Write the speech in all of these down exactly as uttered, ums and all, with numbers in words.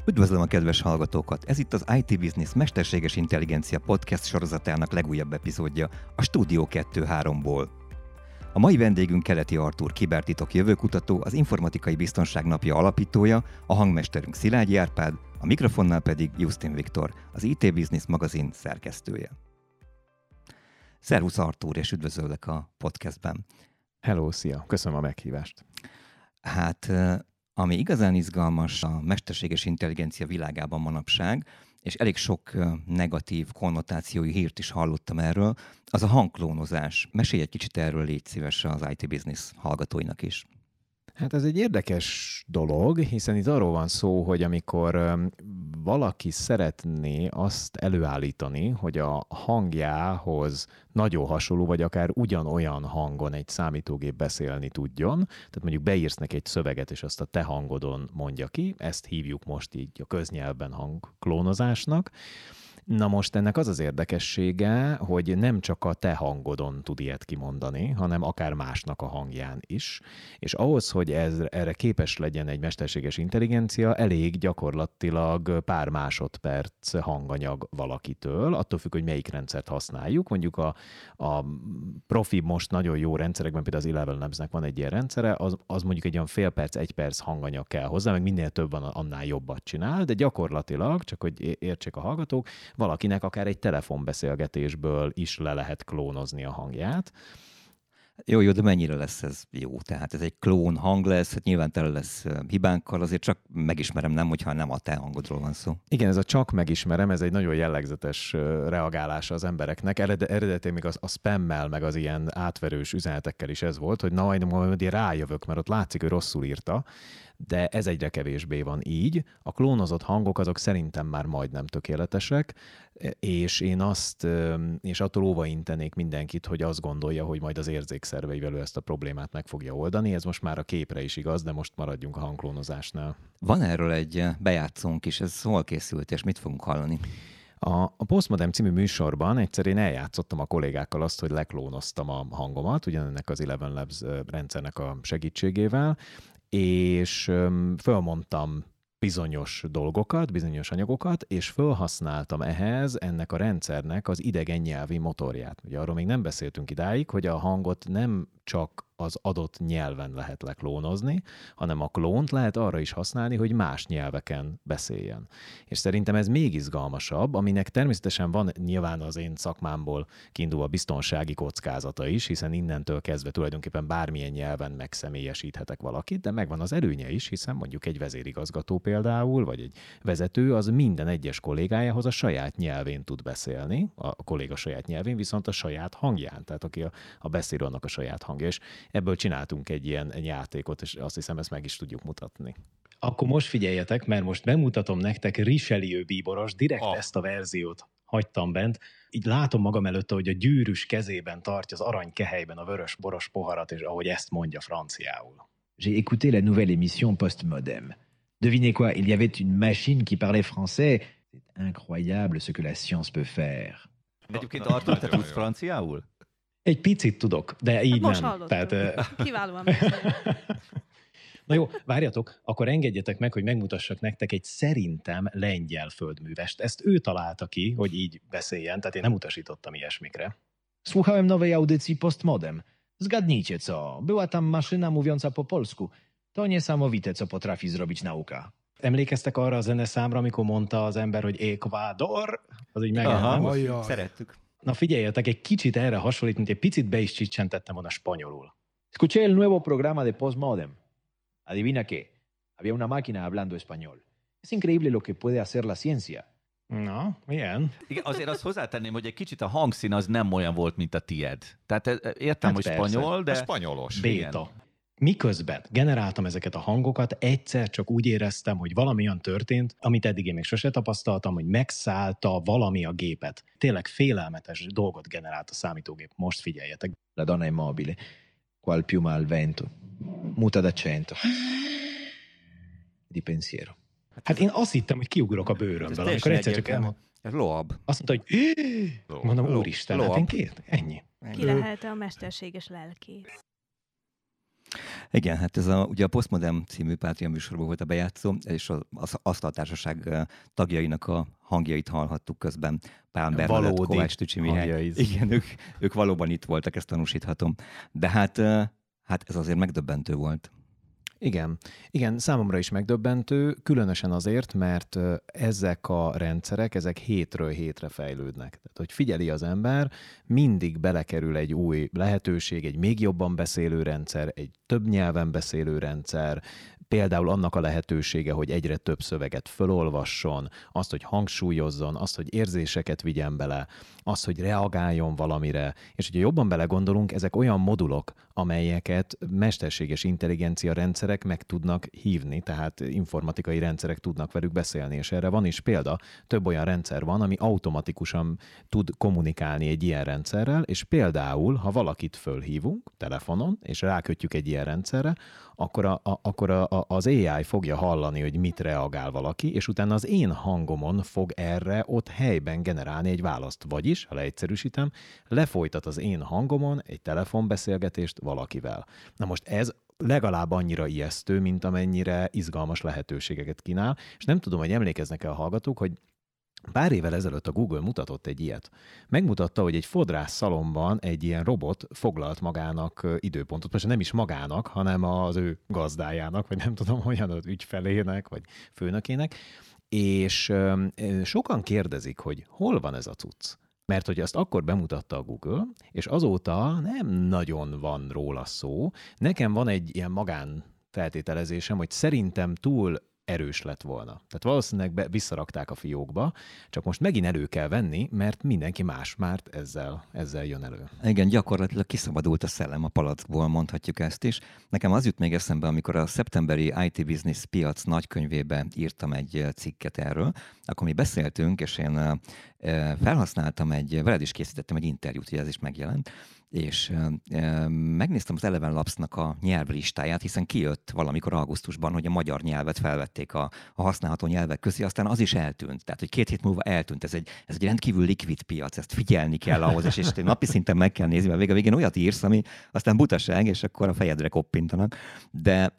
Üdvözlöm a kedves hallgatókat! Ez itt az i té Business Mesterséges Intelligencia podcast sorozatának legújabb epizódja a Stúdió kettő háromból. A mai vendégünk Keleti Artúr, kibertitok jövőkutató, az Informatikai Biztonság Napja alapítója, a hangmesterünk Szilágyi Árpád, a mikrofonnál pedig Justin Viktor, az i té Business magazin szerkesztője. Szervusz Artúr, és üdvözöllek a podcastben. Hello, szia! Köszönöm a meghívást. Hát, ami igazán izgalmas a mesterséges intelligencia világában manapság, és elég sok negatív konnotációi hírt is hallottam erről, az a hangklónozás. Mesélj egy kicsit erről, légy szíves az i té Business hallgatóinak is. Hát ez egy érdekes dolog, hiszen itt arról van szó, hogy amikor valaki szeretné azt előállítani, hogy a hangjához nagyon hasonló, vagy akár ugyanolyan hangon egy számítógép beszélni tudjon, tehát mondjuk beírsz neki egy szöveget, és azt a te hangodon mondja ki, ezt hívjuk most így a köznyelvben hangklónozásnak. Na most ennek az az érdekessége, hogy nem csak a te hangodon tud ilyet kimondani, hanem akár másnak a hangján is. És ahhoz, hogy ez, erre képes legyen egy mesterséges intelligencia, elég gyakorlatilag pár másodperc hanganyag valakitől, attól függ, hogy melyik rendszert használjuk. Mondjuk a, a profi most nagyon jó rendszerekben, például az Eleven Labsnek van egy ilyen rendszere, az, az mondjuk egy olyan fél perc, egy perc hanganyag kell hozzá, meg minél több van, annál jobbat csinál, de gyakorlatilag, csak hogy értsék a hallgatók, valakinek akár egy telefonbeszélgetésből is le lehet klónozni a hangját. Jó, jó, de mennyire lesz ez jó? Tehát ez egy klón hang lesz, hát nyilván tele lesz hibánkkal, azért csak megismerem, nem, hogyha nem a te hangodról van szó. Igen, ez a csak megismerem, ez egy nagyon jellegzetes reagálása az embereknek. Eredetileg még az, a spammel, meg az ilyen átverős üzenetekkel is ez volt, hogy na, majd, majd én rájövök, mert ott látszik, hogy rosszul írta, de ez egyre kevésbé van így. A klónozott hangok azok szerintem már majdnem tökéletesek, és én azt, és attól óvaintenék mindenkit, hogy azt gondolja, hogy majd az érzékszerveivel ő ezt a problémát meg fogja oldani. Ez most már a képre is igaz, de most maradjunk a hangklónozásnál. Van erről egy bejátszónk is, ez hol készült, és mit fogunk hallani? A, a Postmodern című műsorban egyszer én eljátszottam a kollégákkal azt, hogy leklónoztam a hangomat, ugyanennek az Eleven Labs rendszernek a segítségével, és fölmondtam bizonyos dolgokat, bizonyos anyagokat, és felhasználtam ehhez ennek a rendszernek az idegen nyelvi motorját. Ugye arról még nem beszéltünk idáig, hogy a hangot nem csak az adott nyelven lehet leklónozni, hanem a klónt lehet arra is használni, hogy más nyelveken beszéljen. És szerintem ez még izgalmasabb, aminek természetesen van nyilván az én szakmámból kiindulva biztonsági kockázata is, hiszen innentől kezdve tulajdonképpen bármilyen nyelven megszemélyesíthetek valakit, de megvan az előnye is, hiszen mondjuk egy vezérigazgató például, vagy egy vezető, az minden egyes kollégájához a saját nyelvén tud beszélni, a kolléga saját nyelvén, viszont a saját hangján, tehát aki a, a beszélő, annak a saját hangja. És ebből csináltunk egy ilyen egy játékot, és azt hiszem, ezt meg is tudjuk mutatni. Akkor most figyeljetek, mert most bemutatom nektek Richelieu bíboros, direkt oh. ezt a verziót hagytam bent. Így látom magam előtte, hogy a gyűrűs kezében tartja az arany kehelyben a vörös boros poharat, és ahogy ezt mondja franciául. J'ai écouté la nouvelle émission Postmodem. Devinez quoi, il y avait une machine qui parlait français. C'est incroyable ce que la science peut faire. Egyébként Artur, te tudsz franciául? Egy picit tudok, de így hát nem. Most Tehát, kiválóan. Na jó, várjatok, akkor engedjetek meg, hogy megmutassak nektek egy szerintem lengyel földművest. Ezt ő találta ki, hogy így beszéljen, tehát én nem utasítottam ilyesmikre. Słuchałem nowej audycji Postmodem. Zgadnijcie co, była tam maszyna mówiąca po polsku. To niesamowite, co potrafi zrobić nauka. Emlékeztek arra a zeneszámra, amikor mondta az ember, hogy Ecuador? Az így megjelent. Szerettük. Na figyeljetek, egy kicsit erre hasonlít, mint egy picit be is csicsentettem volna spanyolul. Escuché el nuevo programa de Postmodem. Adivina qué, había una máquina hablando español. Es increíble lo que puede hacer la ciencia. Na, milyen? Igen, azért azt hozzátenném, hogy egy kicsit a hangszín az nem olyan volt, mint a tied. Tehát értem, hát hogy persze. Spanyol, de... A spanyolos. Béta. Miközben generáltam ezeket a hangokat, egyszer csak úgy éreztem, hogy valami olyan történt, amit eddig én még sose tapasztaltam, hogy megszállta valami a gépet. Tényleg félelmetes dolgot generált a számítógép. Most figyeljetek. La donna immobile, qual piuma al vento, muta d'accento, di pensiero. Hát én azt hittem, hogy kiugrok a bőrömből, amikor egyszer csak elmond. Loab. Azt mondta, hogy mondom, úristen, hát én két, ennyi. Ki lehet a mesterséges lelkész? Igen, hát ez a, ugye a Postmodern című Patreon műsorban volt a bejátszó, és az, az asztaltársaság tagjainak a hangjait hallhattuk közben. Pál Bernadett, Kovács Tücsi Mihály. Igen, ők, ők valóban itt voltak, ezt tanúsíthatom. De hát, hát ez azért megdöbbentő volt. Igen. Igen, számomra is megdöbbentő, különösen azért, mert ezek a rendszerek, ezek hétről hétre fejlődnek. Tehát, hogy figyeli az ember, mindig belekerül egy új lehetőség, egy még jobban beszélő rendszer, egy több nyelven beszélő rendszer, például annak a lehetősége, hogy egyre több szöveget fölolvasson, azt, hogy hangsúlyozzon, azt, hogy érzéseket vigyen bele, azt, hogy reagáljon valamire. És hogyha jobban belegondolunk, ezek olyan modulok, amelyeket mesterséges intelligencia rendszerek meg tudnak hívni, tehát informatikai rendszerek tudnak velük beszélni, és erre van is példa. Több olyan rendszer van, ami automatikusan tud kommunikálni egy ilyen rendszerrel, és például, ha valakit fölhívunk telefonon, és rákötjük egy ilyen rendszerre, akkor, a, a, akkor a, a, az á i fogja hallani, hogy mit reagál valaki, és utána az én hangomon fog erre ott helyben generálni egy választ. Vagyis, ha leegyszerűsítem, lefolytat az én hangomon egy telefonbeszélgetést valakivel. Na most ez legalább annyira ijesztő, mint amennyire izgalmas lehetőségeket kínál, és nem tudom, hogy emlékeznek-e a hallgatók, hogy pár évvel ezelőtt a Google mutatott egy ilyet. Megmutatta, hogy egy fodrász szalomban egy ilyen robot foglalt magának időpontot, most nem is magának, hanem az ő gazdájának, vagy nem tudom, hogyan az ügyfelének, vagy főnökének, és sokan kérdezik, hogy hol van ez a cucc. Mert hogy azt akkor bemutatta a Google, és azóta nem nagyon van róla szó. Nekem van egy ilyen magán feltételezésem, hogy szerintem túl erős lett volna. Tehát valószínűleg be, visszarakták a fiókba, csak most megint elő kell venni, mert mindenki más már ezzel, ezzel jön elő. Igen, gyakorlatilag kiszabadult a szellem a palackból, mondhatjuk ezt is. Nekem az jut még eszembe, amikor a szeptemberi i té Business piac nagykönyvébe írtam egy cikket erről, akkor mi beszéltünk, és én felhasználtam egy, veled is készítettem egy interjút, ugye ez is megjelent, és e, megnéztem az Eleven Labs-nak a nyelvlistáját, hiszen kijött valamikor augusztusban, hogy a magyar nyelvet felvették a, a használható nyelvek közé, aztán az is eltűnt. Tehát, hogy két hét múlva eltűnt. Ez egy, ez egy rendkívül likvid piac, ezt figyelni kell ahhoz, és, és napi szinten meg kell nézni, mert vége végén olyat írsz, ami aztán butaság, és akkor a fejedre koppintanak. De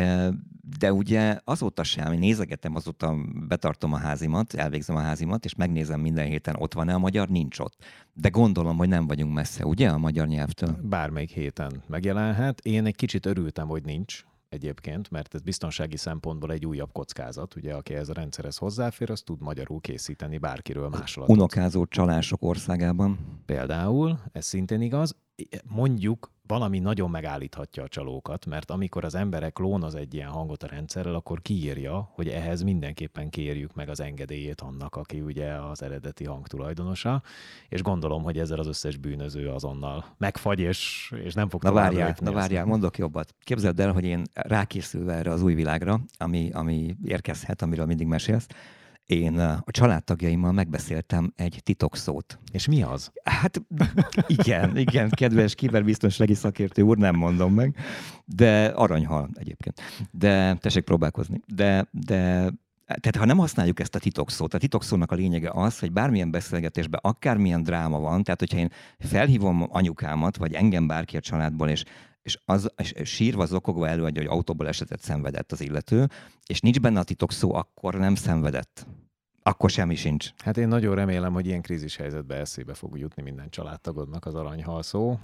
De ugye azóta sem, én nézegetem, azóta betartom a házimat, elvégzem a házimat, és megnézem minden héten, ott van-e a magyar, nincs ott. De gondolom, hogy nem vagyunk messze, ugye, a magyar nyelvtől? Bármelyik héten megjelenhet. Én egy kicsit örültem, hogy nincs egyébként, mert ez biztonsági szempontból egy újabb kockázat. Ugye, aki ez a rendszerhez hozzáfér, az tud magyarul készíteni bárkiről másolatot. Unokázó csalások országában. Például, ez szintén igaz. Mondjuk valami nagyon megállíthatja a csalókat, mert amikor az emberek klónoz egy ilyen hangot a rendszerrel, akkor kiírja, hogy ehhez mindenképpen kérjük meg az engedélyét annak, aki ugye az eredeti hang tulajdonosa, és gondolom, hogy ezzel az összes bűnöző azonnal megfagy, és, és nem fog Na várjál, na várjál, mondok jobbat. Képzeld el, hogy én rákészülve erre az új világra, ami, ami érkezhet, amiről mindig mesélsz, én a családtagjaimmal megbeszéltem egy titokszót. És mi az? Hát igen, igen, kedves kiberbiztonsági szakértő úr, nem mondom meg, de aranyhal egyébként. De tessék próbálkozni. De, de tehát ha nem használjuk ezt a titokszót, a titokszónak a lényege az, hogy bármilyen beszélgetésben akármilyen dráma van, tehát hogyha én felhívom anyukámat, vagy engem bárki a családból, és és, az, és sírva, zokogva előadja, hogy autóból esetet szenvedett az illető, és nincs benne a titokszó, akkor nem szenvedett. Akkor semmi sincs. Hát én nagyon remélem, hogy ilyen krízis helyzetbe eszébe fog jutni minden családtagodnak az aranyhal szó.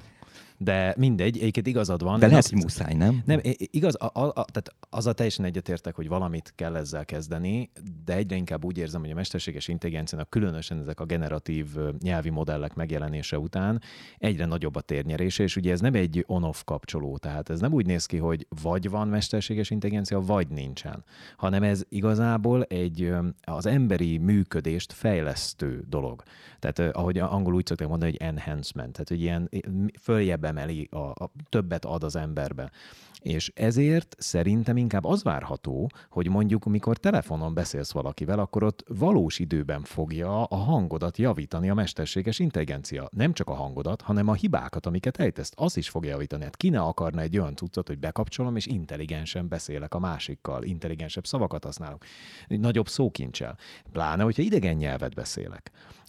De mindegy, egyébként igazad van. De lehet, hogy muszáj, nem? Nem, igaz, a, a, a, tehát azzal teljesen egyetértek, hogy valamit kell ezzel kezdeni, de egyre inkább úgy érzem, hogy a mesterséges intelligenciának különösen ezek a generatív nyelvi modellek megjelenése után egyre nagyobb a térnyerése, és ugye ez nem egy on-off kapcsoló, tehát ez nem úgy néz ki, hogy vagy van mesterséges intelligencia, vagy nincsen, hanem ez igazából egy az emberi működést fejlesztő dolog. Tehát ahogy angol úgy szokták mondani, hogy enhancement, tehát hogy ilyen följebb emeli, a, a többet ad az emberbe. És ezért szerintem inkább az várható, hogy mondjuk, amikor telefonon beszélsz valakivel, akkor ott valós időben fogja a hangodat javítani a mesterséges intelligencia. Nem csak a hangodat, hanem a hibákat, amiket ejtesz, az is fogja javítani. Hát ki ne akarna egy olyan cuccot, hogy bekapcsolom, és intelligensen beszélek a másikkal, intelligensebb szavakat használok, nagyobb szókincsel. Pláne, hogyha idegen nyelvet beszélek.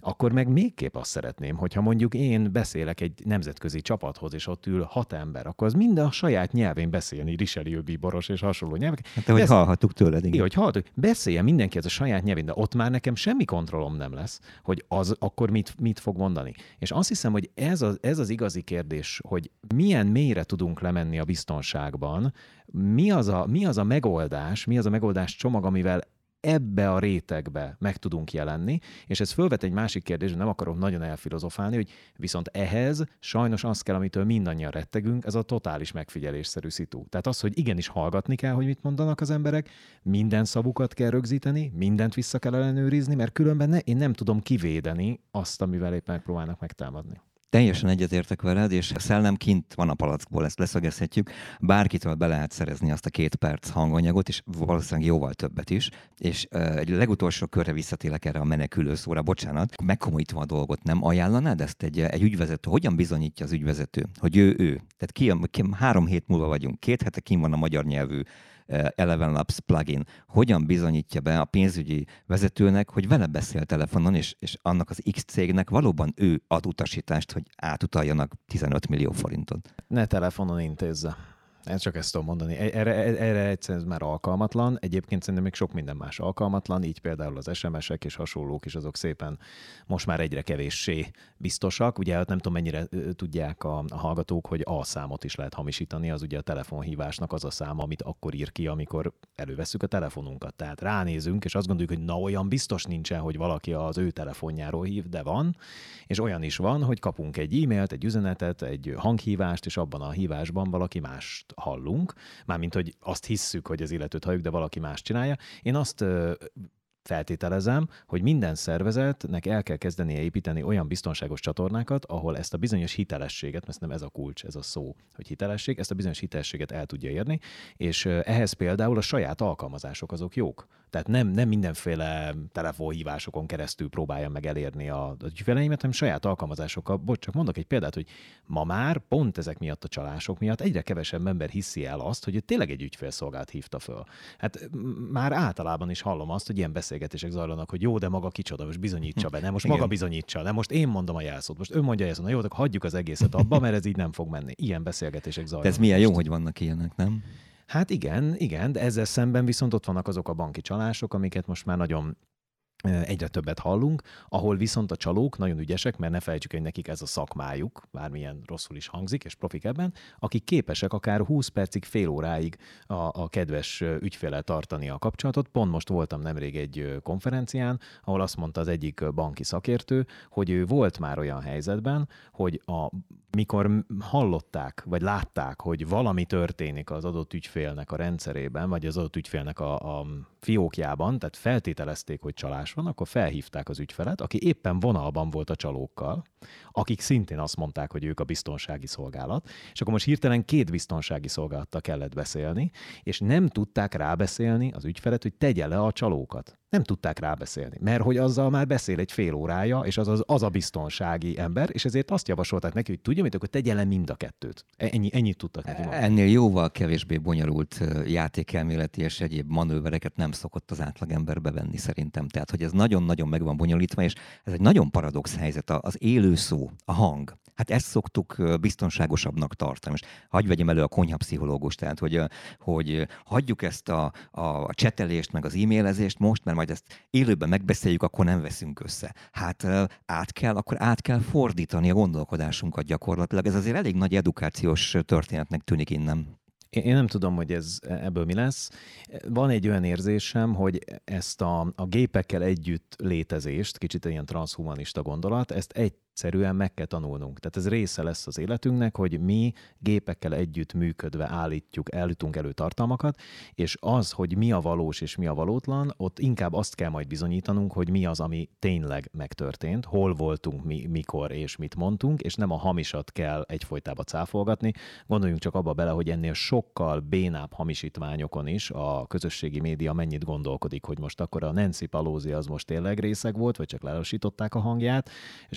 akkor meg mégképp azt szeretném, hogyha mondjuk én beszélek egy nemzetközi csapathoz, és ott ül hat ember, akkor az mind a saját nyelvén beszélni, Richelieu, bíboros és hasonló nyelvek. Hát ahogy Besz... hallhattuk tőled, igen. Hogy hallhattuk, beszéljen mindenki az a saját nyelvén, de ott már nekem semmi kontrollom nem lesz, hogy az akkor mit, mit fog mondani. És azt hiszem, hogy ez az, ez az igazi kérdés, hogy milyen mélyre tudunk lemenni a biztonságban, mi az a, mi az a megoldás, mi az a megoldás csomag, amivel ebbe a rétegbe meg tudunk jelenni, és ez fölvet egy másik kérdés, nem akarok nagyon elfilozofálni, hogy viszont ehhez sajnos az kell, amitől mindannyian rettegünk, ez a totális megfigyelésszerű szitu. Tehát az, hogy igenis hallgatni kell, hogy mit mondanak az emberek, minden szavukat kell rögzíteni, mindent vissza kell ellenőrizni, mert különben ne, én nem tudom kivédeni azt, amivel éppen megpróbálnak megtámadni. Teljesen egyetértek veled, és a szellem kint van a palackból, ezt leszögezhetjük. Bárkitől be lehet szerezni azt a két perc hanganyagot, és valószínűleg jóval többet is. És uh, egy legutolsó körre visszatélek erre a menekülő szóra, bocsánat. Megkomolyítva a dolgot, nem ajánlanád ezt egy, egy ügyvezető? Hogyan bizonyítja az ügyvezető, hogy ő ő? Tehát ki, ki, három hét múlva vagyunk, két hete kint van a magyar nyelvű Eleven Labs plugin. Hogyan bizonyítja be a pénzügyi vezetőnek, hogy vele beszél telefonon, és, és annak az X cégnek valóban ő ad utasítást, hogy átutaljanak tizenöt millió forintot? Ne telefonon intézze. Én csak ezt tudom mondani. Erre, erre egyszerűen már alkalmatlan. Egyébként szerintem még sok minden más alkalmatlan, így például az es em es-ek és hasonlók is azok szépen most már egyre kevéssé biztosak. Ugye nem tudom, mennyire tudják a, a hallgatók, hogy a számot is lehet hamisítani, az ugye a telefonhívásnak az a száma, amit akkor ír ki, amikor elővesszük a telefonunkat. Tehát ránézünk, és azt gondoljuk, hogy na olyan biztos nincsen, hogy valaki az ő telefonjáról hív, de van. És olyan is van, hogy kapunk egy e-mailt, egy üzenetet, egy hanghívást, és abban a hívásban valaki mást hallunk, mármint, hogy azt hisszük, hogy az illetőt halljuk, de valaki más csinálja. Én azt ö, feltételezem, hogy minden szervezetnek el kell kezdenie építeni olyan biztonságos csatornákat, ahol ezt a bizonyos hitelességet, mert nem ez a kulcs, ez a szó, hogy hitelesség, ezt a bizonyos hitelességet el tudja érni, és ehhez például a saját alkalmazások azok jók. Tehát nem, nem mindenféle telefonhívásokon keresztül próbálja meg elérni a, az ügyfeleimet, hanem saját alkalmazásokkal. Bocs, csak mondok egy példát, hogy ma már pont ezek miatt a csalások miatt egyre kevesebb ember hiszi el azt, hogy tényleg egy ügyfélszolgált hívta föl. Hát már általában is hallom azt, hogy ilyen beszélgetések zajlanak, hogy jó, de maga kicsoda, most bizonyítsa be, nem most maga bizonyítsa, nem most én mondom a jelszót, most ő mondja a jelszót, na jó, akkor hagyjuk az egészet abba, mert ez így nem fog menni. Ilyen beszélgetések zajlanak. De ez milyen jó, hogy vannak ilyenek, nem? Hát igen, igen, de ezzel szemben viszont ott vannak azok a banki csalások, amiket most már nagyon egyre többet hallunk, ahol viszont a csalók nagyon ügyesek, mert ne felejtsük, hogy nekik ez a szakmájuk, bármilyen rosszul is hangzik, és profik ebben, akik képesek akár húsz percig, fél óráig a, a kedves ügyféllel tartani a kapcsolatot. Pont most voltam nemrég egy konferencián, ahol azt mondta az egyik banki szakértő, hogy ő volt már olyan helyzetben, hogy a, mikor hallották, vagy látták, hogy valami történik az adott ügyfélnek a rendszerében, vagy az adott ügyfélnek a, a fiókjában, tehát feltételezték, hogy csalás van, akkor felhívták az ügyfelet, aki éppen vonalban volt a csalókkal, akik szintén azt mondták, hogy ők a biztonsági szolgálat, és akkor most hirtelen két biztonsági szolgálattal kellett beszélni, és nem tudták rábeszélni az ügyfelet, hogy tegye le a csalókat. Nem tudták rábeszélni, mert hogy azzal már beszél egy fél órája, és az, az, az a biztonsági ember, és ezért azt javasolták neki, hogy tudja mit, akkor tegye le mind a kettőt. Ennyi, ennyit tudtak neki mondani. Ennél jóval kevésbé bonyolult játékelméleti és egyéb manővereket nem szokott az átlagember bevenni szerintem. Tehát, hogy ez nagyon-nagyon meg van bonyolítva, és ez egy nagyon paradox helyzet, az élő szó, a hang. Hát ezt szoktuk biztonságosabbnak tartani. Most hagyj vegyem elő a konyhapszichológust, tehát hogy, hogy hagyjuk ezt a, a csetelést, meg az e-mailezést most, mert majd ezt élőben megbeszéljük, akkor nem veszünk össze. Hát át kell, akkor át kell fordítani a gondolkodásunkat gyakorlatilag. Ez azért elég nagy edukációs történetnek tűnik innen. Én nem tudom, hogy ez ebből mi lesz. Van egy olyan érzésem, hogy ezt a, a gépekkel együtt létezést, kicsit ilyen transhumanista gondolat, ezt egyszerűen meg kell tanulnunk. Tehát ez része lesz az életünknek, hogy mi gépekkel együtt működve állítjuk, állítunk elő tartalmakat, és az, hogy mi a valós és mi a valótlan, ott inkább azt kell majd bizonyítanunk, hogy mi az, ami tényleg megtörtént, hol voltunk mi, mikor és mit mondtunk, és nem a hamisat kell egyfolytában cáfolgatni. Gondoljunk csak abba bele, hogy ennél sokkal bénább hamisítványokon is a közösségi média mennyit gondolkodik, hogy most akkor a Nancy Pelosi az most tényleg részeg volt, vagy csak lelassították a hangját, és akkor a Meta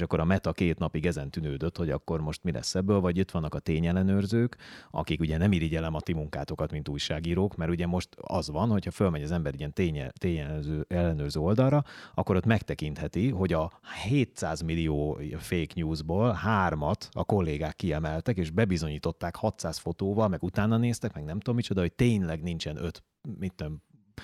csinálta két napig, ezen tűnődött, hogy akkor most mi lesz ebből, vagy itt vannak a tényellenőrzők, akik ugye nem irigyelem a ti munkátokat, mint újságírók, mert ugye most az van, hogyha fölmegy az ember ilyen ténye, tényellenőrző ellenőrző oldalra, akkor ott megtekintheti, hogy a hétszáz millió fake newsból hármat a kollégák kiemeltek, és bebizonyították hatszáz fotóval, meg utána néztek, meg nem tudom micsoda, hogy tényleg nincsen öt, mit tudom,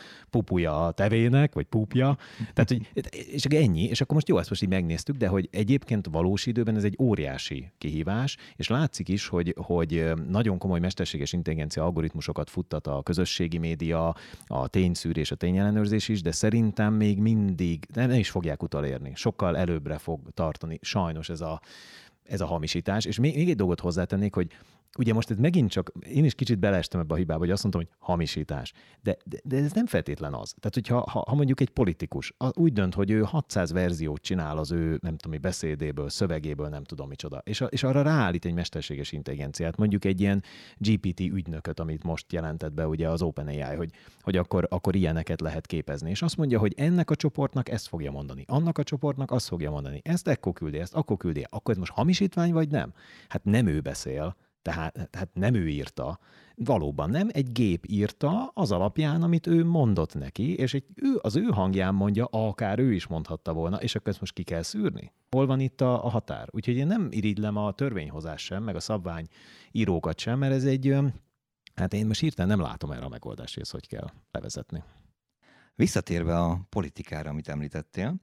pupuja a tevének, vagy pupja. Tehát, hogy, és ennyi, és akkor most jó, ezt most így megnéztük, de hogy egyébként valós időben ez egy óriási kihívás, és látszik is, hogy, hogy nagyon komoly mesterséges intelligencia algoritmusokat futtat a közösségi média, a tényszűrés, a tényellenőrzés is, de szerintem még mindig nem is fogják utolérni. Sokkal előbbre fog tartani sajnos ez a, ez a hamisítás. És még, még egy dolgot hozzátennék, hogy ugye most ez megint csak, én is kicsit beleestem ebbe a hibába, hogy azt mondtam, hogy hamisítás. De, de, de ez nem feltétlen az. Tehát, hogyha ha, ha mondjuk egy politikus úgy dönt, hogy ő hatszáz verziót csinál az ő, nem tudom, beszédéből, szövegéből, nem tudom micsoda, és, a, és arra ráállít egy mesterséges intelligenciát, mondjuk egy ilyen gé pé té ügynököt, amit most jelentett be ugye az OpenAI, hogy, hogy akkor, akkor ilyeneket lehet képezni. És azt mondja, hogy ennek a csoportnak ezt fogja mondani, annak a csoportnak azt fogja mondani, ezt ekkor küldi, ezt akkor küldi, akkor ez most hamisítvány vagy nem? Hát nem ő beszél. Tehát, tehát nem ő írta, valóban nem, egy gép írta az alapján, amit ő mondott neki, és egy, ő, az ő hangján mondja, akár ő is mondhatta volna, és akkor ezt most ki kell szűrni. Hol van itt a, a határ? Úgyhogy én nem irigylem a törvényhozás sem, meg a szabványírókat sem, mert ez egy, hát én most hirtelen nem látom erre a megoldást, hogy ezt hogy kell levezetni. Visszatérve a politikára, amit említettél,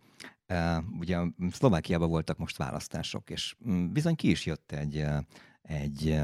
ugye Szlovákiában voltak most választások, és bizony ki is jött egy egy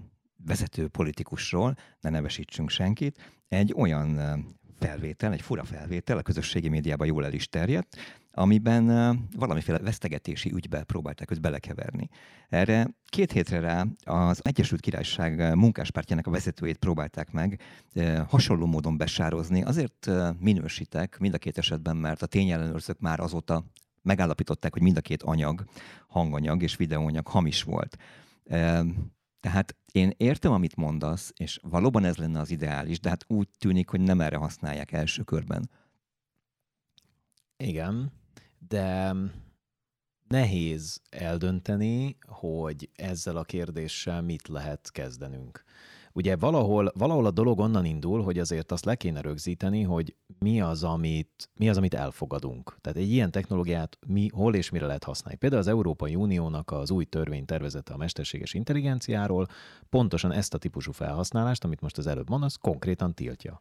vezető politikusról, ne nevesítsünk senkit, egy olyan felvétel, egy fura felvétel, a közösségi médiában jól el is terjedt, amiben valamiféle vesztegetési ügybe próbálták őt belekeverni. Erre két hétre rá az Egyesült Királyság munkáspártjának a vezetőjét próbálták meg hasonló módon besározni. Azért minősítek mind a két esetben, mert a tényellenőrzők már azóta megállapították, hogy mind a két anyag, hanganyag és videóanyag hamis volt. Tehát én értem, amit mondasz, és valóban ez lenne az ideális, de hát úgy tűnik, hogy nem erre használják első körben. Igen, de nehéz eldönteni, hogy ezzel a kérdéssel mit lehet kezdenünk. Ugye valahol, valahol a dolog onnan indul, hogy azért azt le kéne rögzíteni, hogy mi az, amit, mi az, amit elfogadunk. Tehát egy ilyen technológiát mi, hol és mire lehet használni. Például az Európai Uniónak az új törvénytervezete a mesterséges intelligenciáról pontosan ezt a típusú felhasználást, amit most az előbb mondasz, konkrétan tiltja.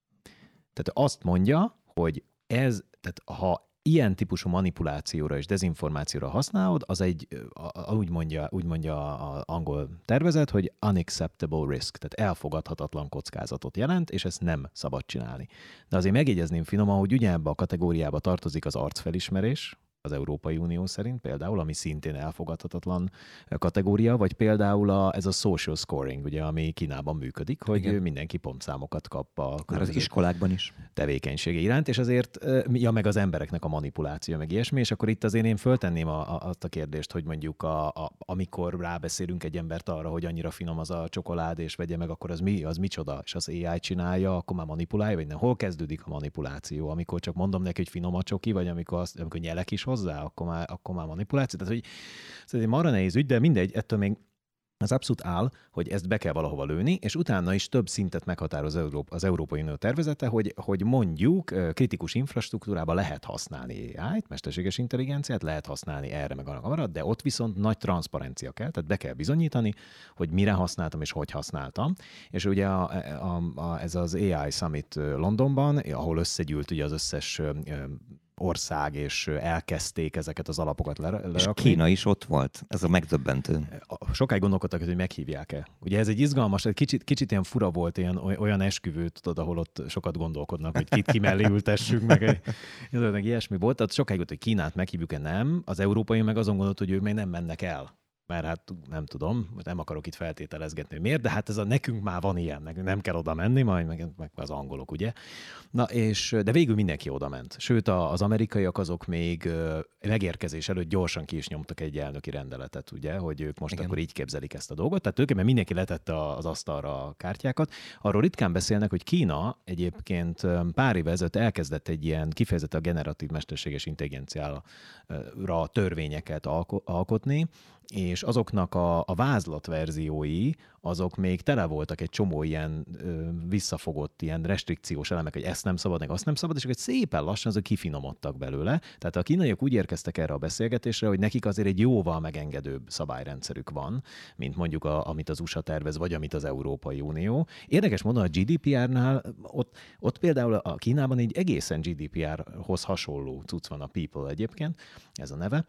Tehát azt mondja, hogy ez, tehát ha ilyen típusú manipulációra és dezinformációra használod, az egy, úgy mondja, úgy mondja az angol tervezet, hogy unacceptable risk, tehát elfogadhatatlan kockázatot jelent, és ezt nem szabad csinálni. De azért megjegyezném finoman, hogy ugyanebbe a kategóriába tartozik az arcfelismerés, az Európai Unió szerint például, ami szintén elfogadhatatlan kategória, vagy például a, ez a social scoring, ugye, ami Kínában működik, hogy igen, mindenki pontszámokat kap a már az iskolákban is tevékenysége iránt, és azért, ja, meg az embereknek a manipuláció, meg ilyesmi, és akkor itt azért én föltenném a, a, azt a kérdést, hogy mondjuk a, a, amikor rábeszélünk egy embert arra, hogy annyira finom az a csokolád, és vegye meg, akkor az mi, az micsoda, és az á i csinálja, akkor már manipulálja, vagy nem? Hol kezdődik a manipuláció? Amikor csak mondom neki, hogy finom a csoki, vagy amikor, azt, amikor nyelek is hozzá, akkor már, akkor már manipuláció. Tehát, hogy ez egy marra nehéz ügy, de mindegy, ettől még az abszolút áll, hogy ezt be kell valahova lőni, és utána is több szintet meghatároz az, Európa, az Európai Unió tervezete, hogy, hogy mondjuk kritikus infrastruktúrában lehet használni á i-t, mesterséges intelligenciát, lehet használni erre meg arra, de ott viszont nagy transzparencia kell, tehát be kell bizonyítani, hogy mire használtam és hogy használtam. És ugye a, a, a, ez az á i Summit Londonban, ahol összegyűlt ugye az összes ország, és elkezdték ezeket az alapokat lerakni. És Kína is ott volt, ez a megdöbbentő. Sokáig gondolkodtak, hogy meghívják-e. Ugye ez egy izgalmas, kicsit, kicsit ilyen fura volt, ilyen, olyan esküvő, tudod, ahol ott sokat gondolkodnak, hogy kit ki mellé ültessük, meg, meg ilyesmi volt. Tehát sokáig volt, hogy Kínát meghívjuk-e, nem. Az európai meg azon gondolt, hogy ők még nem mennek el. mert hát nem tudom, nem akarok itt feltételezgetni, hogy miért, de hát ez a nekünk már van ilyen, nekünk nem kell oda menni, majd meg, meg az angolok, ugye? Na és, de végül mindenki oda ment. Sőt, az amerikaiak azok még megérkezés előtt gyorsan ki is nyomtak egy elnöki rendeletet, ugye, hogy ők most Igen. akkor így képzelik ezt a dolgot. Tehát tulajdonképpen mindenki letette az asztalra a kártyákat. Arról ritkán beszélnek, hogy Kína egyébként pár éve ezelőtt elkezdett egy ilyen kifejezetten a generatív mesterséges intelligenciára törvényeket alkotni, és azoknak a, a vázlatverziói, azok még tele voltak egy csomó ilyen ö, visszafogott, ilyen restrikciós elemek, hogy ezt nem szabad, meg azt nem szabad, és akkor szépen lassan azok kifinomodtak belőle. Tehát a kínaiak úgy érkeztek erre a beszélgetésre, hogy nekik azért egy jóval megengedőbb szabályrendszerük van, mint mondjuk a, amit az u es á tervez, vagy amit az Európai Unió. Érdekes módon a gé dé pé er-nál ott, ott például a Kínában egy egészen gé dé pé er-hoz hasonló cucc van, a People egyébként, ez a neve,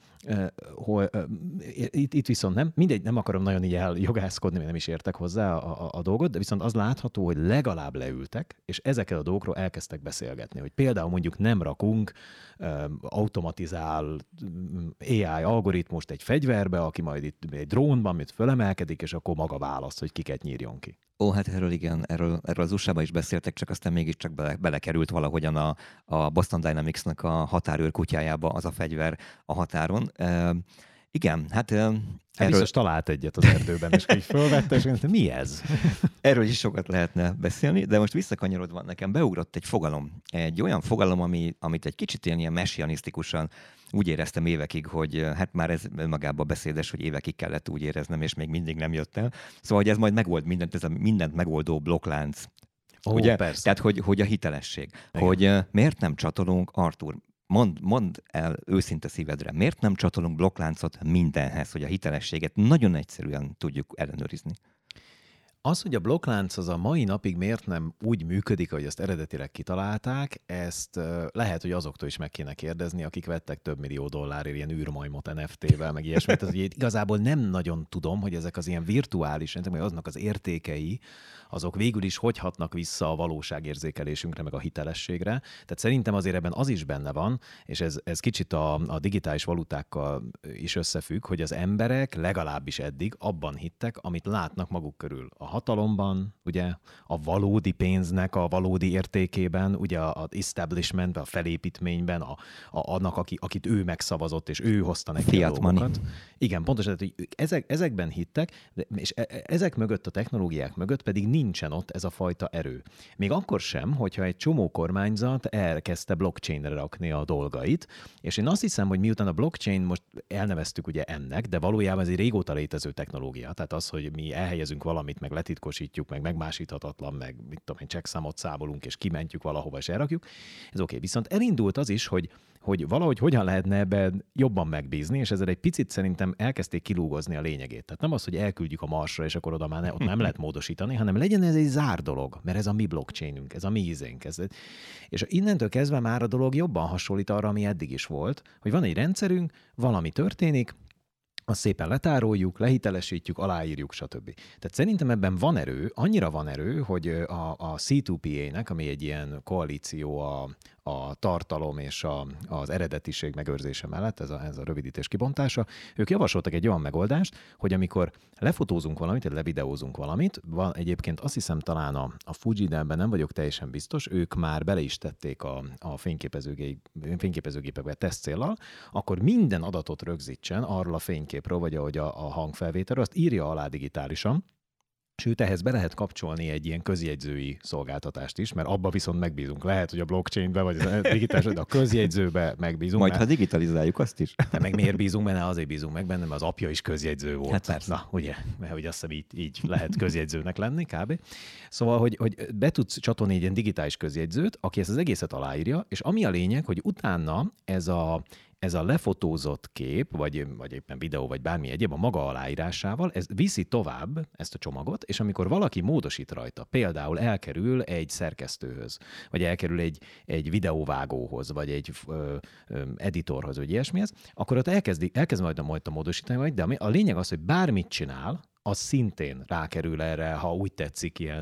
hogy itt, itt viszont nem, mindegy, nem akarom nagyon így eljogászkodni, mert nem is értek hozzá a, a, a dolgot, de viszont az látható, hogy legalább leültek, és ezekkel a dolgokról elkezdtek beszélgetni, hogy például mondjuk nem rakunk um, automatizál um, á i algoritmust egy fegyverbe, aki majd itt egy drónban, amit fölemelkedik, és akkor maga választ, hogy kiket nyírjon ki. Ó, hát erről igen, erről, erről az u es á-ban is beszéltek, csak aztán mégiscsak bele, belekerült valahogyan a, a Boston Dynamics-nak a határőr kutyájába az a fegyver a határon. E, igen, hát... E, Hát erről... biztos talált egyet az erdőben, és így fölvette, és mondta, mi ez? Erről is sokat lehetne beszélni, de most visszakanyarodva nekem beugrott egy fogalom. Egy olyan fogalom, ami, amit egy kicsit ilyen messianisztikusan úgy éreztem évekig, hogy hát már ez magában beszédes, hogy évekig kellett úgy éreznem, és még mindig nem jött el. Szóval, hogy ez majd megold mindent, ez a mindent megoldó blokklánc. Ó, ugye? Persze. Tehát, hogy, hogy a hitelesség. Igen. Hogy miért nem csatolunk, Artur, Mondd, mondd el őszinte szívedre, miért nem csatolunk blokkláncot mindenhez, hogy a hitelességet nagyon egyszerűen tudjuk ellenőrizni? Az, hogy a blokklánc az a mai napig miért nem úgy működik, ahogy ezt eredetileg kitalálták, ezt lehet, hogy azoktól is meg kéne kérdezni, akik vettek több millió dollárért ilyen űrmajmot en ef té-vel, meg ilyesmit. Ez, igazából nem nagyon tudom, hogy ezek az ilyen virtuális, vagy aznak az értékei, azok végül is hogy hatnak vissza a valóságérzékelésünkre, meg a hitelességre. Tehát szerintem azért ebben az is benne van, és ez, ez kicsit a, a digitális valutákkal is összefügg, hogy az emberek legalábbis eddig abban hittek, amit látnak maguk körül. A hatalomban, ugye, a valódi pénznek a valódi értékében, ugye az establishmentben, a felépítményben, a, a, annak, aki, akit ő megszavazott, és ő hozta neki a dolgokat. Igen, pontosan, hogy ezek, ezekben hittek, és ezek mögött, a technológiák mögött pedig nincsen ott ez a fajta erő. Még akkor sem, hogyha egy csomó kormányzat elkezdte blockchainre rakni a dolgait, és én azt hiszem, hogy miután a blockchain most elneveztük ugye ennek, de valójában ez egy régóta létező technológia, tehát az, hogy mi elhelyezünk valamit, meg letitkosítjuk, meg megmásíthatatlan, meg mit tudom én, checkszámot számolunk, és kimentjük valahova, és elrakjuk, ez oké. Okay. Viszont elindult az is, hogy hogy valahogy hogyan lehetne ebben jobban megbízni, és ezzel egy picit szerintem elkezdték kilúgozni a lényegét. Tehát nem az, hogy elküldjük a Marsra, és akkor oda már ne, ott nem lehet módosítani, hanem legyen ez egy zár dolog, mert ez a mi blockchainünk, ez a mi ízénk. Ez, és innentől kezdve már a dolog jobban hasonlít arra, ami eddig is volt, hogy van egy rendszerünk, valami történik, azt szépen letároljuk, lehitelesítjük, aláírjuk, stb. Tehát szerintem ebben van erő, annyira van erő, hogy a, a cé kettő pé á-nek, ami egy ilyen koalíció a, a tartalom és a, az eredetiség megőrzése mellett, ez a, ez a rövidítés kibontása, ők javasoltak egy olyan megoldást, hogy amikor lefotózunk valamit, vagy levideózunk valamit, van egyébként azt hiszem talán a, a Fuji, de ebben nem vagyok teljesen biztos, ők már bele is tették a, a fényképezőgépekbe teszt céllal, akkor minden adatot rögzítsen arról a fényképről, vagy ahogy a, a hangfelvételről, azt írja alá digitálisan, sőt, ehhez be lehet kapcsolni egy ilyen közjegyzői szolgáltatást is, mert abba viszont megbízunk. Lehet, hogy a blockchainbe, vagy a digitális, de a közjegyzőbe megbízunk. Majd, mert... ha digitalizáljuk azt is. De meg miért bízunk benne? Azért bízunk meg benne, mert az apja is közjegyző volt. Hát persze. Na, ugye? Mert hogy azt hiszem, így, így lehet közjegyzőnek lenni, kb. Szóval, hogy, hogy be tudsz csatolni egy ilyen digitális közjegyzőt, aki ezt az egészet aláírja, és ami a lényeg, hogy utána ez a ez a lefotózott kép, vagy, vagy éppen videó, vagy bármi egyéb a maga aláírásával, ez viszi tovább ezt a csomagot, és amikor valaki módosít rajta, például elkerül egy szerkesztőhöz, vagy elkerül egy, egy videóvágóhoz, vagy egy ö, ö, editorhoz, vagy ilyesmihez, akkor ott elkezdi, elkezd majd a, majd a módosítani, majd, de a lényeg az, hogy bármit csinál, az szintén rákerül erre, ha úgy tetszik, ilyen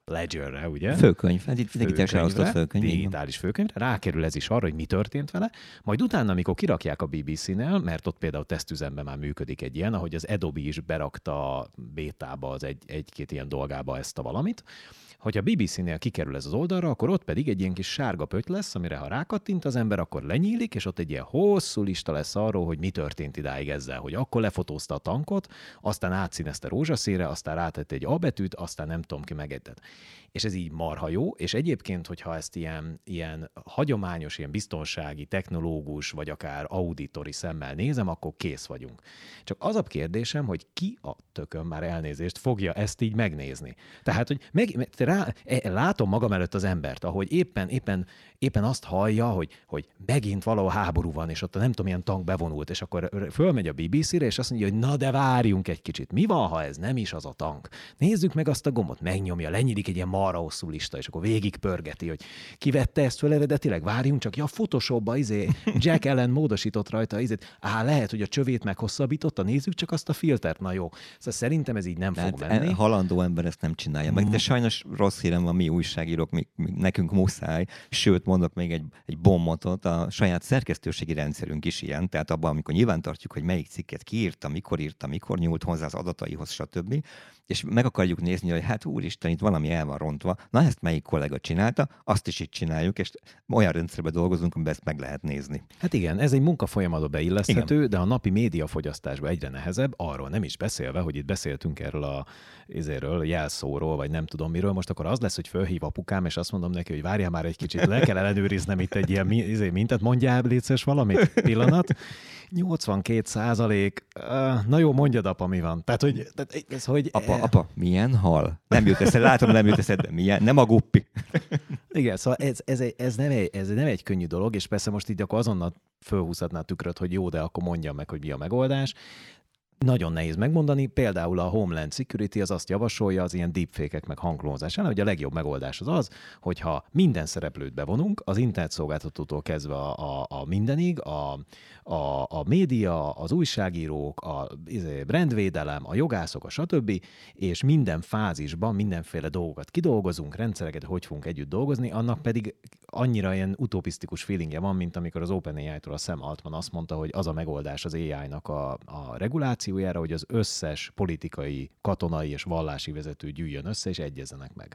ledgerre, ugye? Főkönyv, ez itt digitális elosztott főkönyv. Digitális főkönyvre, rákerül ez is arra, hogy mi történt vele, majd utána, amikor kirakják a bé bé cé-nél, mert ott például tesztüzemben már működik egy ilyen, ahogy az Adobe is berakta bétába az egy, egy-két ilyen dolgába ezt a valamit, hogyha a bé bé cé-nél kikerül ez az oldalra, akkor ott pedig egy ilyen kis sárga pötty lesz, amire ha rákattint az ember, akkor lenyílik, és ott egy ilyen hosszú lista lesz arról, hogy mi történt idáig ezzel, hogy akkor lefotózta a tankot, aztán átszínezte rózsaszínre, aztán rátette egy A betűt, aztán nem tudom ki megedett. És ez így marha jó, és egyébként, hogyha ezt ilyen, ilyen hagyományos, ilyen biztonsági, technológus, vagy akár auditori szemmel nézem, akkor kész vagyunk. Csak az a kérdésem, hogy ki a tökön már elnézést fogja ezt így megnézni. Tehát, hogy meg, rá, látom magam előtt az embert, ahogy éppen, éppen, éppen azt hallja, hogy, hogy megint valahol háború van, és ott nem tudom, milyen tank bevonult, és akkor fölmegy a bé bé cé-re, és azt mondja, hogy na de várjunk egy kicsit. Mi van, ha ez nem is az a tank? Nézzük meg azt a gombot, megnyomja, lenyílik egy ilyen marha hosszú lista, és akkor végig pörgeti, hogy ki vette ezt föl eredetileg, várjunk csak, ja, Photoshopba izé, Jack Allen módosított rajta izét, á, lehet, hogy a csövét meghosszabbította, nézzük csak azt a filtert, na jó. Szóval szerintem ez így nem Tehát fog menni. Halandó ember ezt nem csinálja meg, de sajnos rossz hírem van, mi újságírók, mi, mi, nekünk muszáj, sőt, mondok még egy, egy bommotot, a saját szerkesztőségi rendszerünk is ilyen, tehát abban, amikor nyilvántartjuk, hogy melyik cikket kiírta, mikor írta, mikor nyúlt hozzá az adataihoz, stb. És meg akarjuk nézni, hogy hát úristen, itt valami el van rontva, na ezt melyik kollega csinálta, azt is itt csináljuk, és olyan rendszerben dolgozunk, amiben ezt meg lehet nézni. Hát igen, ez egy munkafolyamatba beilleszthető, igen. De a napi médiafogyasztásban egyre nehezebb, arról nem is beszélve, hogy itt beszéltünk erről a izéről, jelszóról, vagy nem tudom miről, most akkor az lesz, hogy fölhív apukám, és azt mondom neki, hogy várjál már egy kicsit, le kell ellenőriznem itt egy ilyen izé, mintet, mondjál létszés valamit, pillanat. nyolcvankét százalék, na jó, mondjad apa, mi van. Tehát, hogy... Tehát, ez, hogy apa, e... apa, milyen hal? Nem jut eszed, látom, nem jut eszed, de milyen? Nem a guppi. Igen, szóval ez, ez, ez, nem egy, ez nem egy könnyű dolog, és persze most így akkor azonnal fölhúzhatná a tükröt, hogy jó, de akkor mondjam meg, hogy mi a megoldás. Nagyon nehéz megmondani, például a Homeland Security az azt javasolja az ilyen deepfake-ek meg hangklónozásánál, hogy a legjobb megoldás az az, hogyha minden szereplőt bevonunk, az internetszolgáltatótól kezdve a, a, a mindenig, a, a, a média, az újságírók, a brandvédelem, a jogászok, a stb., és minden fázisban mindenféle dolgokat kidolgozunk, rendszereket, hogy fogunk együtt dolgozni, annak pedig annyira ilyen utopisztikus feelingje van, mint amikor az OpenAI-tól a Sam Altman azt mondta, hogy az a megoldás az á í-nak a, a regulációjára, hogy az összes politikai, katonai és vallási vezető gyűjjön össze, és egyezzenek meg.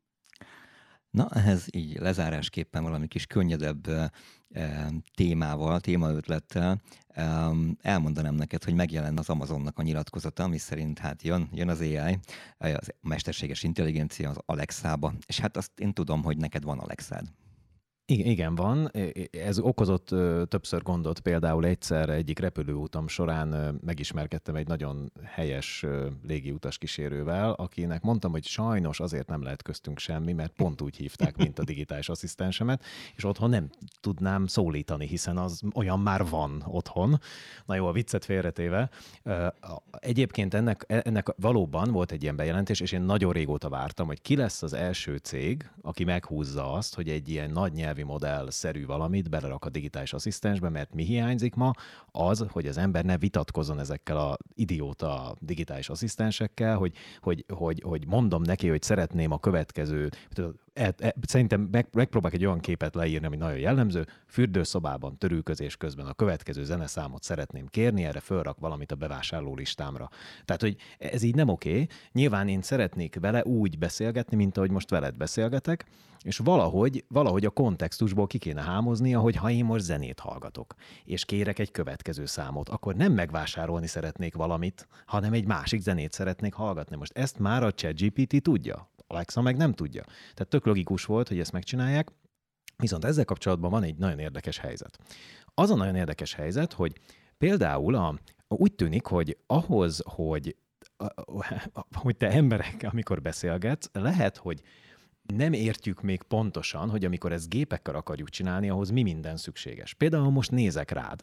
Na, ehhez így lezárásképpen valami kis könnyedebb e, témával, témaötlettel e, elmondanám neked, hogy megjelent az Amazonnak a nyilatkozata, ami szerint hát jön, jön az á í, az mesterséges intelligencia az Alexába, és hát azt én tudom, hogy neked van Alexád. Igen, van. Ez okozott többször gondot, például egyszer egyik repülőútam során megismerkedtem egy nagyon helyes légiutas kísérővel, akinek mondtam, hogy sajnos azért nem lehet köztünk semmi, mert pont úgy hívták, mint a digitális asszisztensemet, és otthon nem tudnám szólítani, hiszen az olyan már van otthon. Na jó, a viccet félretéve. Egyébként ennek, ennek valóban volt egy ilyen bejelentés, és én nagyon régóta vártam, hogy ki lesz az első cég, aki meghúzza azt, hogy egy ilyen nagy nyelvi modell-szerű valamit belerak a digitális asszisztensbe, mert mi hiányzik ma? Az, hogy az ember ne vitatkozzon ezekkel a idióta digitális asszisztensekkel, hogy, hogy, hogy, hogy mondom neki, hogy szeretném a következő, e, e, szerintem meg, megpróbálok egy olyan képet leírni, ami nagyon jellemző, fürdőszobában törülközés közben a következő zeneszámot szeretném kérni, erre fölrak valamit a bevásárló listámra. Tehát, hogy ez így nem oké. Nyilván én szeretnék vele úgy beszélgetni, mint ahogy most veled beszélgetek, és valahogy, valahogy a kontextusból ki kéne hámozni, hogy ha én most zenét hallgatok, és kérek egy következő számot, akkor nem megvásárolni szeretnék valamit, hanem egy másik zenét szeretnék hallgatni. Most ezt már a ChatGPT tudja, Alexa meg nem tudja. Tehát tök logikus volt, hogy ezt megcsinálják, viszont ezzel kapcsolatban van egy nagyon érdekes helyzet. Az a nagyon érdekes helyzet, hogy például a, úgy tűnik, hogy ahhoz, hogy, hogy te emberek, amikor beszélgetsz, lehet, hogy nem értjük még pontosan, hogy amikor ezt gépekkel akarjuk csinálni, ahhoz mi minden szükséges. Például most nézek rád.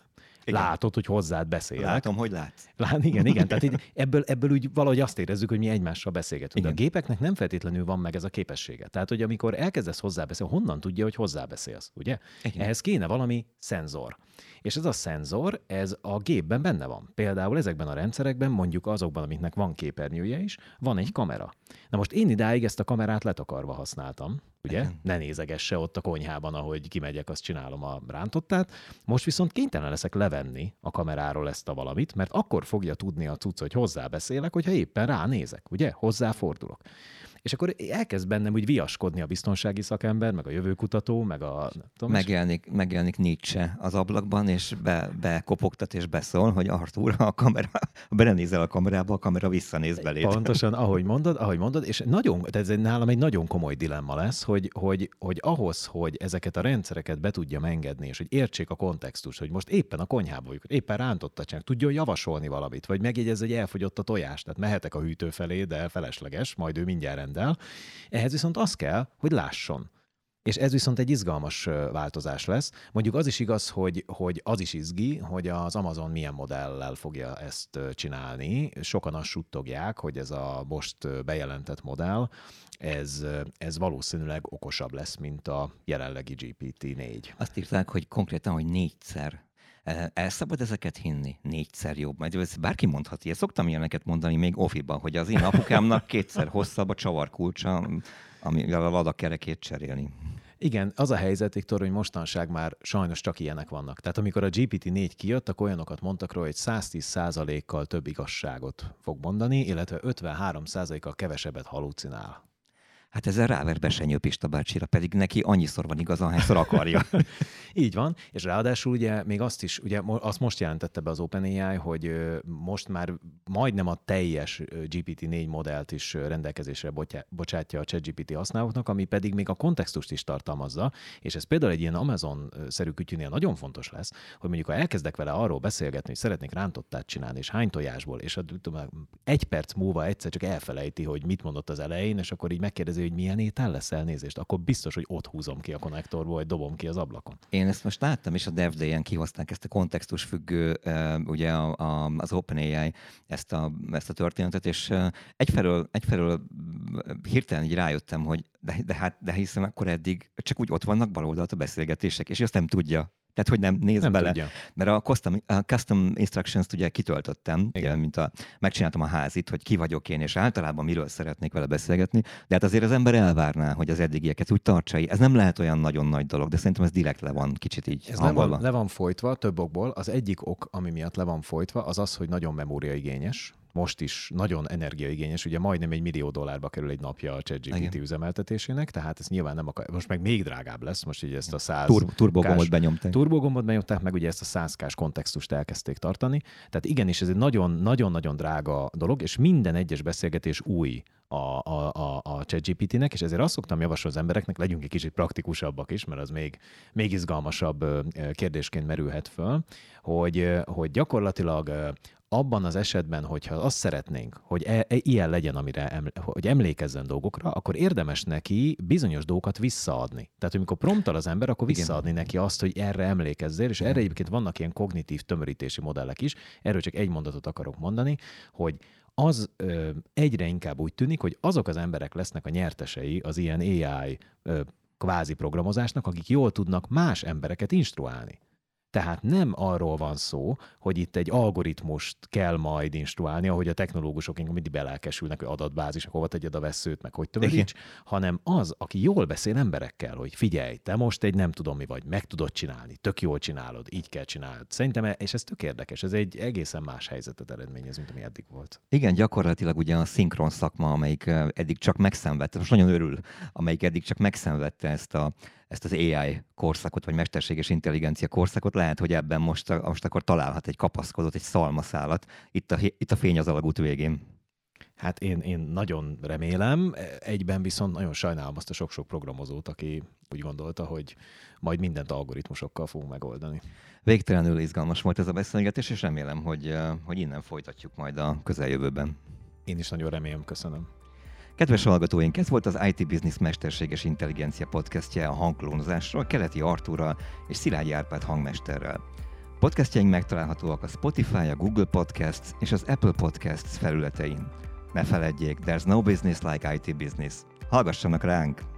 Látod, hogy hozzád beszélek. Látom, hogy látsz. Lát, igen, igen. Tehát így ebből, ebből úgy valahogy azt érezzük, hogy mi egymással beszélgetünk. Igen. De a gépeknek nem feltétlenül van meg ez a képessége. Tehát, hogy amikor elkezdesz hozzábeszélni, honnan tudja, hogy hozzábeszélsz, ugye? Igen. Ehhez kéne valami szenzor. És ez a szenzor, ez a gépben benne van. Például ezekben a rendszerekben, mondjuk azokban, amiknek van képernyője is, van egy kamera. Na most én idáig ezt a kamerát letakarva használtam, ugye? Igen. Ne nézegesse ott a konyhában, ahogy kimegyek, azt csinálom a rántottát. Most viszont kénytelen leszek levenni a kameráról ezt a valamit, mert akkor fogja tudni a cucc, hogy hozzábeszélek, hogyha éppen ránézek, ugye? Hozzáfordulok. És akkor elkezd bennem úgy viaskodni a biztonsági szakember, meg a jövőkutató, meg a... Tudom, megjelenik, megjelenik Nietzsche az ablakban, és be, bekopogtat és beszól, hogy Artúr, a kamera, belenézel a kamerába, a kamera visszanéz beléd. Pontosan, ahogy mondod, ahogy mondod, és nagyon, ez nálam egy nagyon komoly dilemma lesz, hogy, hogy, hogy ahhoz, hogy ezeket a rendszereket be tudjam engedni, és hogy értsék a kontextust, hogy most éppen a konyhában vagyok, éppen rántotta csinálni, tudjon javasolni valamit, vagy megjegyez, hogy elfogyott a tojás, tehát mehetek a hűtő felé, de felesleges, majd ő mindjárt rendel. Ehhez viszont az kell, hogy lásson. És ez viszont egy izgalmas változás lesz. Mondjuk az is igaz, hogy, hogy az is izgi, hogy az Amazon milyen modellel fogja ezt csinálni. Sokan azt suttogják, hogy ez a most bejelentett modell, ez, ez valószínűleg okosabb lesz, mint a jelenlegi gé pé té négy. Azt írták, hogy konkrétan, hogy négyszer. El szabad ezeket hinni? Négyszer jobb. Majd ezt bárki mondhat ilyet. Szoktam ilyeneket mondani még ofiban, hogy az én apukámnak kétszer hosszabb a csavarkulcsa, amivel a ladakerekét cserélni. Igen, az a helyzet, Viktor, hogy mostanság már sajnos csak ilyenek vannak. Tehát amikor a gé pé té négy kijött, akkor olyanokat mondtak róla, hogy száztíz százalékkal több igazságot fog mondani, illetve ötvenhárom százalékkal kevesebbet halucinál. Hát ezzel ráver Besenyő Pista bácsira, pedig neki annyiszor van igaza, ahányszor akarja. Így van, és ráadásul ugye még azt is, ugye azt most jelentette be az OpenAI, hogy most már majdnem a teljes gé pé té négy modellt is rendelkezésre bocsátja a ChatGPT használóknak, ami pedig még a kontextust is tartalmazza, és ez például egy ilyen Amazon-szerű kütyűnél nagyon fontos lesz, hogy mondjuk ha elkezdek vele arról beszélgetni, hogy szeretnék rántottát csinálni, és hány tojásból, és egy perc múlva egyszer csak elfelejti, hogy mit mondott az elején, és akkor így megkérdezi, hogy milyen étel lesz, elnézést, akkor biztos, hogy ott húzom ki a konnektorból, vagy dobom ki az ablakon. Én ezt most láttam, és a DevDay-en kihozták ezt a kontextus függő, ugye a, a, az OpenAI ezt a, ezt a történetet, és egyfelől, egyfelől hirtelen így rájöttem, hogy de, de, hát, de hiszen akkor eddig csak úgy ott vannak bal oldalt a beszélgetések, és azt nem tudja. Tehát, hogy nem néz nem bele. Tudja. Mert a custom, a custom instructions-t ugye kitöltöttem, ugye, mint a, megcsináltam a házit, hogy ki vagyok én, és általában miről szeretnék vele beszélgetni, de hát azért az ember elvárná, hogy az eddigieket úgy tartsa. Ez nem lehet olyan nagyon nagy dolog, de szerintem ez direkt le van kicsit így ez le van, le van folytva több okból. Az egyik ok, ami miatt le van folytva, az az, hogy nagyon memóriaigényes. Most is nagyon energiaigényes, ugye majdnem egy millió dollárba kerül egy napja a ChatGPT üzemeltetésének, tehát ez nyilván nem akar, most meg még drágább lesz, most így ezt a száz Tur- turbogombot benyomták. Turbogombot benyomták, meg ugye ezt a száz kás kontextust elkezdték tartani. Tehát igenis ez egy nagyon-nagyon drága dolog, és minden egyes beszélgetés új a, a, a, a ChatGPT-nek, és ezért azt szoktam javasolni az embereknek, legyünk egy kicsit praktikusabbak is, mert az még, még izgalmasabb kérdésként merülhet föl, hogy, hogy gyakorlatilag abban az esetben, hogyha azt szeretnénk, hogy e, e, ilyen legyen, amire eml- hogy emlékezzen dolgokra, akkor érdemes neki bizonyos dolgokat visszaadni. Tehát, amikor promptal az ember, akkor visszaadni Igen. neki azt, hogy erre emlékezzél, és Igen. erre egyébként vannak ilyen kognitív tömörítési modellek is. Erről csak egy mondatot akarok mondani, hogy az ö, egyre inkább úgy tűnik, hogy azok az emberek lesznek a nyertesei az ilyen á i ö, kvázi programozásnak, akik jól tudnak más embereket instruálni. Tehát nem arról van szó, hogy itt egy algoritmust kell majd instruálni, ahogy a technológusok mindig belelkesülnek, hogy adatbázisok, hova tegyed a vesszőt, meg hogy tömöríts, hanem az, aki jól beszél emberekkel, hogy figyelj, te most egy nem tudom mi vagy, meg tudod csinálni, tök jól csinálod, így kell csinálod. Szerintem, és ez tök érdekes, ez egy egészen más helyzetet eredményez, mint ami eddig volt. Igen, gyakorlatilag ugye a szinkron szakma, amelyik eddig csak megszenvedte, most nagyon örül, amelyik eddig csak megszenvedte ezt a ezt az á i korszakot, vagy mesterséges intelligencia korszakot, lehet, hogy ebben most, most akkor találhat egy kapaszkodót, egy szalmaszálat itt a, itt a fény az alagút végén. Hát én, én nagyon remélem, egyben viszont nagyon sajnálom azt a sok-sok programozót, aki úgy gondolta, hogy majd mindent algoritmusokkal fogunk megoldani. Végtelenül izgalmas volt ez a beszélgetés, és remélem, hogy, hogy innen folytatjuk majd a közeljövőben. Én is nagyon remélem, köszönöm. Kedves hallgatóink, ez volt az i té Business mesterséges intelligencia podcastje a hangklónozásról, Keleti Artúrral és Szilágyi Árpád hangmesterrel. Podcastjaink megtalálhatóak a Spotify, a Google Podcasts és az Apple Podcasts felületein. Ne feledjék, there's no business like i té business. Hallgassanak ránk!